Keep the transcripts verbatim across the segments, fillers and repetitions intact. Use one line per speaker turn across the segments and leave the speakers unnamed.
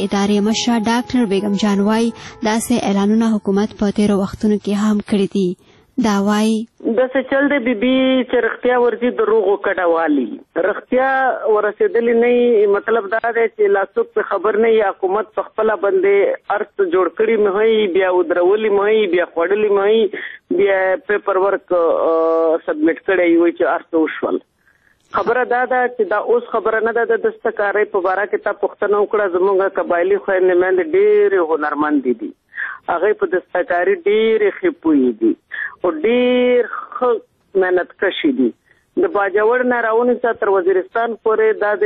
ادارې مشره ډاکټر بیگم جان وايي داسې اعلانونه حکومت په تیرو وختونو کې هم کړي دي. دا وايي
داسې چل دی بي بي چې رښتیا ورځي دروغو کډوالي رښتیا ورسېدلی نه، مطلب دا دی چې لا څوک په خبر نه یا حکومت په خپله باندې ارث جوړ کړي مه بیا ودرولي مه بیا خوړلي مه بیا پیپر ورک سبمیټ کړی وي چې ارث وشول. خبره دا ده چې دا اوس خبره نه ده د دستکارۍ په باره کې تا پوښتنه وکړه. زموږ قبایلي خویندې میندې ډېرې هنرمندې دي، هغوی په دستکاري ډېرې ښې پوهې دي او ډېر ښه محنت کشي دي. د باجوړ نه راونیسه تر وزیرستان پورې دا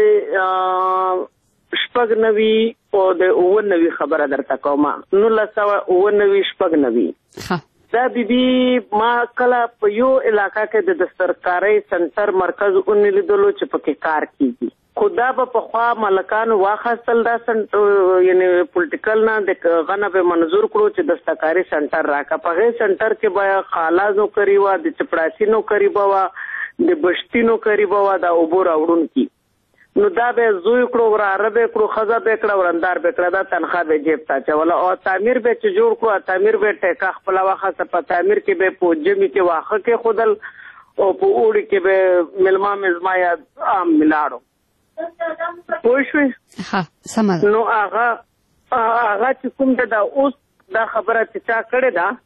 د شپږ نوي او د اووه نوي خبره درته کومه، نولس سوه اووه نوي شپږ نوي. دا بي بي ما کله په یو علاقه کې د دستکارۍ سنټر مرکز اونې لیدلو چې پکې کار کیږي، خو دا به پخوا ملکانو واخیستل دا سنټر یعنی پولیټیکل نه د غنه به منظور کړو چې دستکارۍ سنټر راکا. په هغې سنټر کې به خالا نوکري وه، د چپړاسي نوکري به وه، د بشتي نوکري به وه، د اوبو راوړونکي. نو دا به زوی کړو وراره به کړو ښځه به کړه ورندار به کړه، دا تنخوا به جیب ته اچوله او تعمیر به چې جوړ کړو تعمیر به ټیکه خپله واخیسته. په تعمیر کې به په جمي کې واښه کېښودل او په اوړي کې به مېلمه مزما یا عام ملاړو. پوه شوې؟ نو هغه هغه چې کوم ده دا اوس دا خبره چې چا کړې ده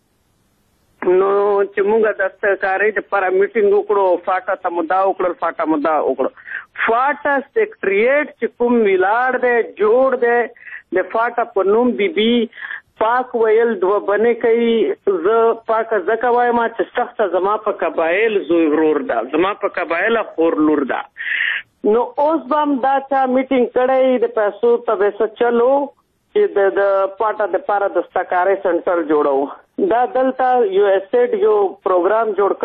نو چې موږ دستکارۍ دپاره میټینګ وکړو، فاټا ته مدا وکړل، فاټا مدا وکړو. فاټا سیکټریټ چې کوم ولاړ دی جوړ دی د فاټا په نوم بي بي پاک ویل دوه بنې کوي. زه پاکه ځکه وایم چې سخته زما په قبایل زوی ورور ده، زما په قبایله خور لور ده. نو اوس به هم دا چا میټینګ کړی د پیسو ته به چلو چې د پاټا دپاره دستکارۍ سنټر جوړو. دا دلته یو ایس ایډ یو پروګرام جوړ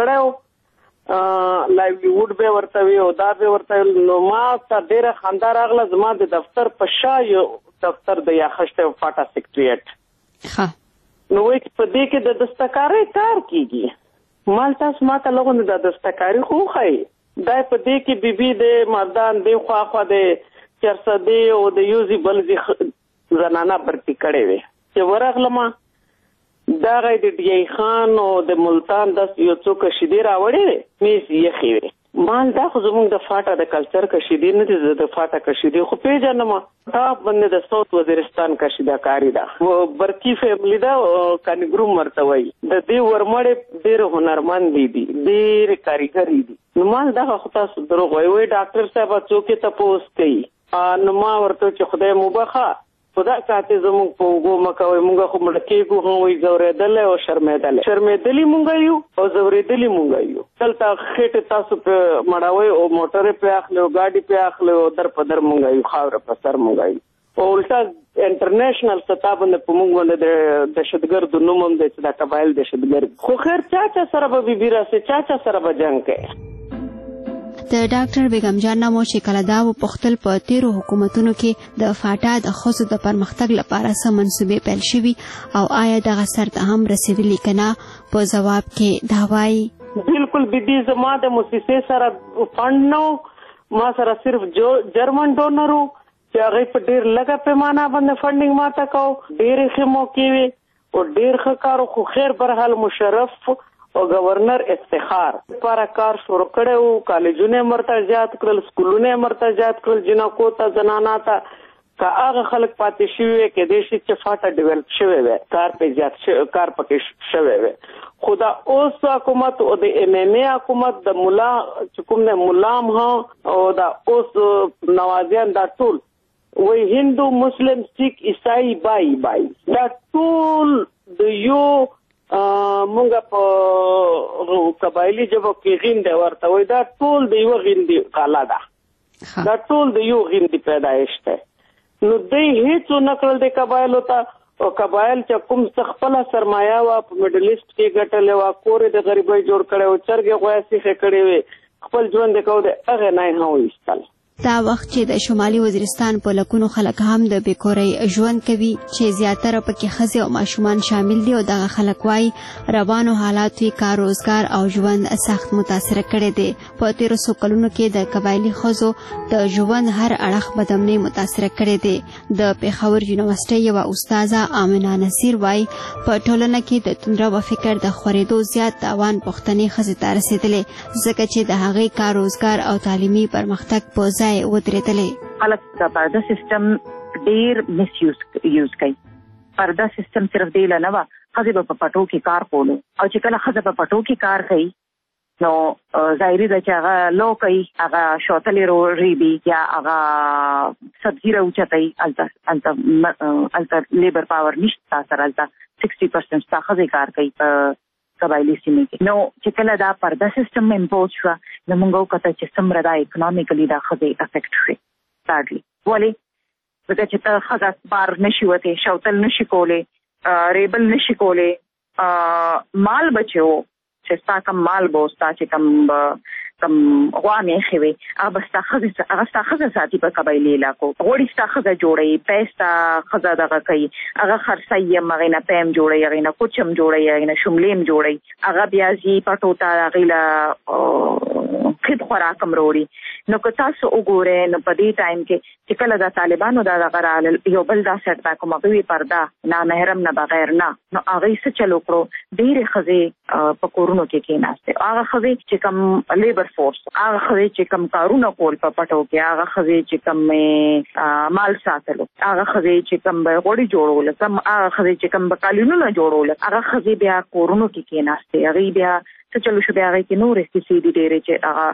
کړی لایولیوډ به ورته وي او دا به ورته. نو ما ته ډېره خندا راغله، زما د دفتر په شا یو دفتر د یاخشته فاټا سیکټریټ. نو وایي چې په دې کې د دستکارۍ کار کیږي. مال تاسو ما ته لغونه د دستکاري خو ښایي دا په دې کې بي بي د مردان دی خوا خوا د چرسدې او د یوزي بلزي زنانه برتي کړې وې چې ورغلمه دا غي د ډي خان او د ملتان د یو څو کشیدې راوړې میز یخې وې. مال دا خو زموږ د فاټا د کلچر کشیدې نه دي، د فاټا کشیدې خو پیژنم ټاپ باندې د ساوث وزیرستان کشیده کاری ده، برکی فیملی ده، کانګروم مرته وایي. د دې ورمړې ډېر هنرمند دي، ډېر کاریګري دي. نو مال دا خو تاسو دروغ وایي. وایي ډاکټر صاحب څوکې تپوس کوي. نو ما ورته چې خدای مو بخښه خدا کاته زموږ په اوږو مه کوئ، موږ خو مړه کېږو هم وایي ځورېدلی او شرمېدلی. شرمېدلي موږ یو او ځورېدلي موږ یو. دلته خېټې تاسو پرې مړوئ او موټرې پرې اخلئ او ګاډي پرې اخلئ او در په در موږ یو، خاوره په سر موږ یو. او الټا انټرنیشنل سطح باندې په موږ باندې د دهشتګردو نوم هم دی چې دا قبایل دهشتګرد. خو خیر چا چا سره به بي بي راسي، چا چا سره به جنګ کوي.
د ډاکټر بیگم جان نامو چې کله دا وپوښتل په تیرو حکومتونو کې د فاټا د ښځو د پرمختګ لپاره څه منصوبې پیل شوي او آیا دغه سر ته هم رسېدلي که نه، په ځواب کې دا وایي
بالکل بي بي زما د موسسې سره فنډ نه، ما سره صرف جرمن ډونر و چې هغوی په ډېر لږه پیمانه باندې فنډینګ ما ته کو. ډېرې ښې موقعې وې او ډېر ښه کار. خو خیر برحال مشرف او گورنر افتخار لپاره کار شروع کړی و. کالجونه مرته زیات کړل، سکولونه مرته زیات کړل، جنکو ته زنانا ته که هغه خلک پاتې شوي وي کېدای شي چې فاټه ډیولپ شوی وی، کار پې زیات کار پکې شوی وی. خو دا اوس حکومت او د ایم ایم ای حکومت د ملا چې کوم دی ملام ها او دا اوس نوازیان دا ټول وایي هندو مسلم سیک عیسائی بای بای دا ټول د یو مونږ په قبایلي ژبو کې غینده ورته وایي. دا ټول د یوه غیندې قاله ده، دا ټول د یو غیندې پیدایش دی. نو دوی هیڅ ونه کړل د قبایلو ته. او قبایل چې کوم څه خپله سرمایه وه په میډل ایسټ کې ګټلې وه، کور یې د غریبۍ جوړ کړی و، چرګې غویه سیخې کړې وې، خپل ژوند یې کو د هغې نه یې هم وایستل.
دا وخت چې د شمالي وزیرستان په لکونو خلک هم د بیکورۍ ژوند کوي چې زیاتره پکې ښځې او ماشومان شامل دي او دغه خلک وایي روانو حالاتو یې کار روزګار او ژوند سخت متاثره کړی دی. په تېرو څو کلونو کې د قبایلي ښځو د ژوند هر اړخ بدمنۍ متاثره کړی دی. د پېښور یونیورسټۍ یوه استاده آمنه نصیر وایي په ټولنه کې د توندره و فکر د خورېدو زیات تاوان پښتنې ښځې ته رسېدلی ځکه چې د هغې کار روزګار او تعلیمي پرمختګ په ځای ودرېدلی.
خلک د پرده سیستم ډېر مس یوز کوي. پرده سیستم صرف دی نه وه ښځې به په پټو کې کار کولو او چې کله ښځه په پټو کې کار کوي نو ظاهري ده چې هغه لو کوي هغه شوتلې ریبي یا هغه سبزي راوچتوي هلته هلته لیبر پاور نشته سره هلته سکسټي پرسنټ ستا ښځې کار کوي په قبایلي سیمې کې. نو چې کله دا پرده سیستم امپوز شوه نو موږ وکتل چې څومره دا اکنامیکلي دا ښځې افیکټ شوې ساډلي. ولې ځکه چې ته ښځه بار نشي وتی شوتل نشي کولی ریبل نشي کولی مال بچو چې ستا کم مال به ستا چې کم کم غوا میښې وي هغه به ستا ښځې هغه ستا ښځه ساتي په قبایلي علاقو. غوړي ستا ښځه جوړوي پی ستا ښځه دغه کوي هغه خرڅوي هم هغې نه پی هم جوړوي هغې نه کوچ هم جوړوي هغې نه شملې هم جوړوي هغه بیا ځي پټو ته هغې له خد خوراک هم راوړي. نو که تاسو وګورئ نو په دې ټایم کې چې کله د طالبانو دا دغه رالل یو بل دا سیټ بیک کوم هغوی پرده نامحرم نه بغیر نه نو هغوی څه چل وکړو ډېرې ښځې په کورونو کې کېناستې. هغه ښځې چې کوم لیبر فورس هغه ښځې چې کوم کارونه کول په پټو کې هغه ښځې چې کوم مال ساتلو هغه ښځې چې کوم به غوړي جوړول کم هغه ښځې چې کوم به قالینونه جوړول هغه ښځې بیا کورونو کې کېناستې. هغوی بیا څه چلو شو بیا هغې کې نورې کیسې دي ډېرې چې هغه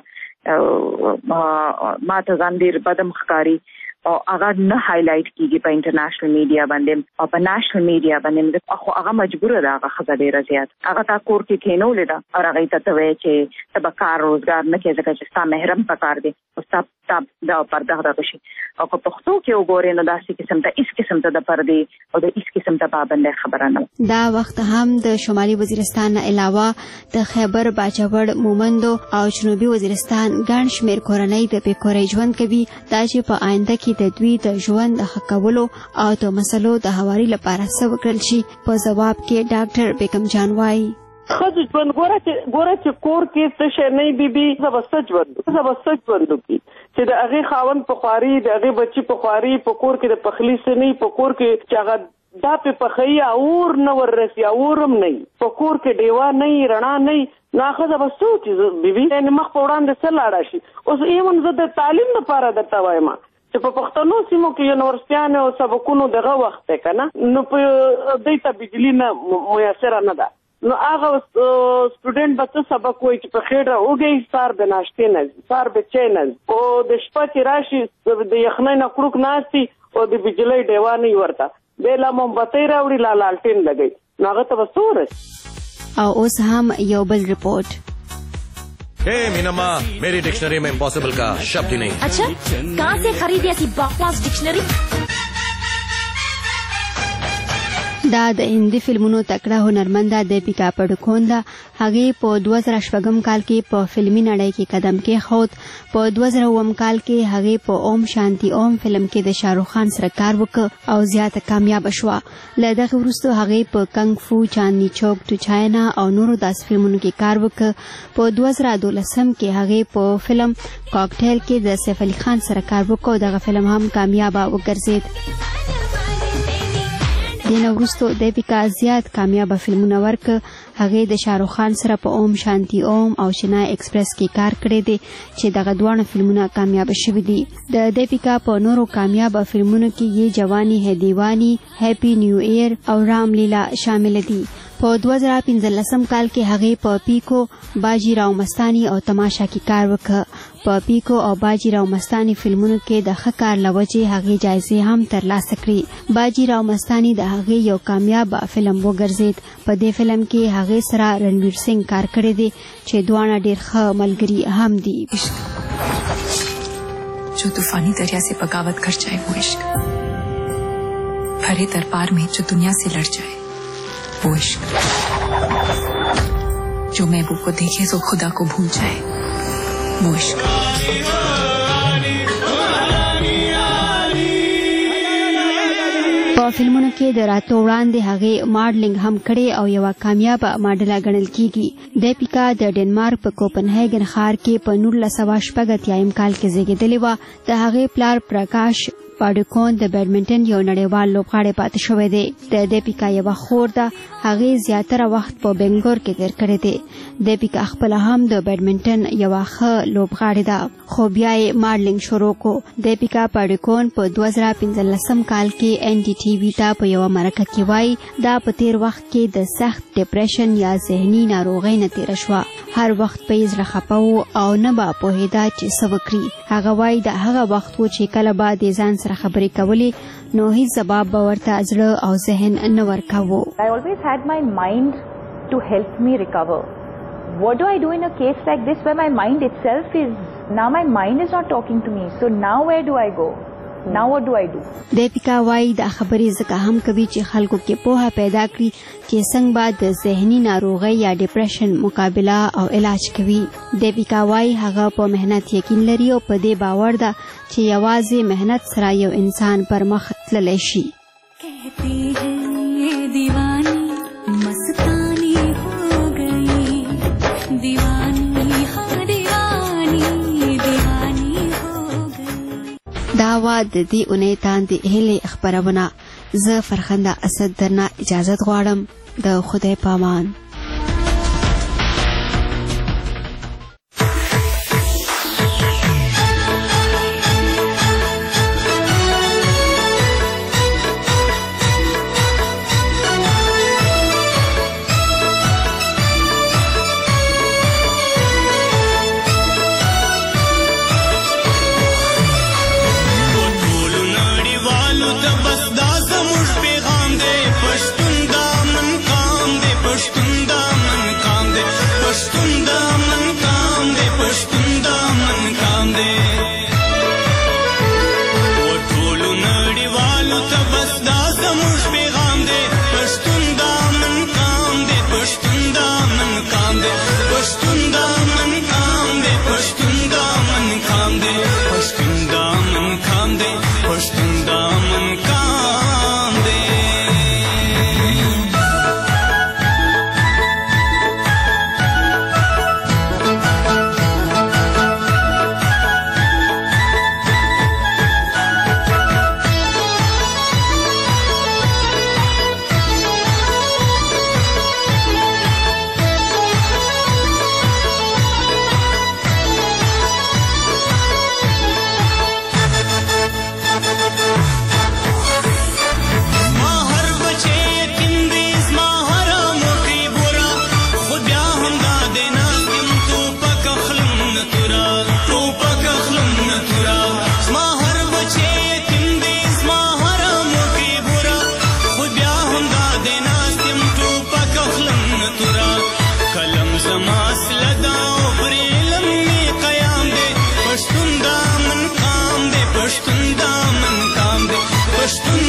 ما ته ځان ډېر بدم ښکاري او هغه نه هایلایټ کېږي په انټرنیشنل میډیا باندې او په نیشنل میډیا باندې خو هغه مجبوره ده هغه ښځه ډېره زیات هغه تا کور کې کښېنولې ده او هغې ته ته وایې چې ته به کار روزګار نه کوې ځکه چې ستا محرم په کار دی او ستا ستا دا پرده دغه شي. او که پښتو کې وګورې نو داسې قسم ته هېڅ قسم ته د پردې او د هېڅ قسم ته پابندۍ خبره نه وه.
دا وخت هم د شمالي وزیرستان نه علاوه د خیبر باجوړ مومندو او جنوبي وزیرستان ګڼ شمېر کورنۍ د بېکورۍ ژوند کوي دا چې په آینده کې د دوی د ژوند د ښه کولو او د مسلو د هواري لپاره څه وکړل شي. په ځواب کې ډاکټر بیګم جان وایي
ښځو ژوند ګوره چې ګوره چې کور کې څه شی نه بیبي زه به څه ژوند زه به څه ژوند وکړي چې د هغې خاوند په خواري د هغې بچي په خواري په کور کې د پخلي څه نه په کور کې چې هغه دا پې پخوي اور نه وررسي اور هم نه په کور کې ډیوه نه رڼا نه نو ښځه به څه وکړي بیبي یعنې مخ په وړاندې څه لاړه شي. اوس ایون زه د تعلیم لپاره درته وایم چې په پښتنو سیمو کې یونیورسټیانو او سبقونو دغه وخت دی که نه نو په دوی ته بجلي نه میسره نه ده نو هغه سټوډنټ به څه سبق وایي چې په خېډه وږی سار د ناشتې نه ځي سار د چای نه ځي او د شپه چې راشي د یخنۍ نه کړوک ناستي او د بجلۍ ډیوه نه وي ورته بیا لا مومبتۍ راوړي لا لالټین لګوي نو هغه ته به څه ورسي.
او اوس هم یو بل رپورټ.
हे मीनम्मा मेरी डिक्शनरी में इम्पॉसिबल का शब्द ही नहीं.
अच्छा कहाँ से खरीदी ऐसी बकवास डिक्शनरी?
دا د هندي فلمونو تکړه هنرمنده دیپیکا پډوکون ده. هغې په دوه زره شپږم کال کې په فلمي نړۍ کې قدم کېښود. په دوه زره اووم کال کې هغې په اوم شانتي اوم فلم کې د شاهرخ خان سره کار وکړ او زیاته کامیابه شوه. له دغې وروسته هغې په کنګ فو چاندني چوک ټو چاینا او نورو داسې فلمونو کې کار وکړ. په دوه زره دولسم کې هغې په فلم کاکټیل کې د سیف علي خان سره کار وکړ او دغه فلم هم کامیابه وګرځېد. دینه وروسته دیپیکا زیات کامیابه فلمونه ورکړه. هغې د شاهرخ خان سره په اوم شانتي اوم او چنای ایکسپریس کې کار کړی دی چې دغه دواړه فلمونه کامیابه شوي دي. د دیپیکا په نورو کامیابه فلمونو کې یې جوانی ہے دیوانی، هیپی نیو ایئر او رام لیلا شامل دي. په دوه زره پنځلسم کال کې هغې په پیکو، باجی راو مستانی او تماشا کې کار وکړ. په پیکو او باجی راو مستانی فلمونو کې د ښه کار له وجې هغې جایزې هم ترلاسه کړې. باجی راو مستانی د هغې یو کامیاب فلم وګرځېد. په دې فلم کې هغې سره رنویر سنگھ کار کړی دی چې دواړه ډېر ښه ملګري هم دي.
जो तूफानी दरिया से बगावत कर जाए वो इश्क, भरे दरबार में जो दुनिया से लड़ जाए वो इश्क, जो महबूब को देखे तो खुदा को भूल जाए वो इश्क.
په فلمونو کې د راتلو وړاندې هغې ماډلینګ هم کړې او یوه کامیابه ماډله ګڼل کیږي. دیپیکا د ډنمارک په کوپنهیګن ښار کې په نولس سوه شپږ اتیایم کال کې زیږېدلې وه. د هغې پلار پرکاش پاډوکون د بیډمنټن یو نړیوال لوبغاړی پاتې شوی دی. د دیپیکا یوه خور ده. هغې زیاتره وخت په بنګلور کې تیر کړی دی. دیپیکا خپله هم د بیډمنټن یوه ښه لوبغاړې ده، خو بیا یې ماډلینګ شروع کړو. دیپیکا پاډوکون په دوه زره پنځلسم کال کې این ډي ټي وي ته په یوه مرکه کې وایي دا په تیر وخت کې د سخت ډپریشن یا ذهني ناروغۍ نه تیره شوه. هر وخت په یې زړه خفه و او نه به پوهېده چې څه وکړي. هغه وایي دا هغه وخت و چې کله به د ځان سره خبرې کولې نو هیڅ ځواب به ورته زړه او ذهن نه ورکاوه.
I always had my mind to help me recover. What do I do in a case like this where my mind itself is, now my mind is not talking to me, so now where do I go? Now what do I do?
دیپیکا وایي دا خبرې ځکه هم کوي چې خلکو کې پوهه پیدا کړي چې څنګه به د ذهني ناروغۍ یا ډپریشن مقابله او علاج کوي. دیپیکا وایي هغه په مهنت یقین لري او په دې باور ده چې یوازې مهنت سره یو انسان پر مخ تللی شي. دا وا د دې اونۍ تاندې هیلې خپرونه. زه فرخنده اسد درنه اجازت غواړم. د خدای پامان.
پښتون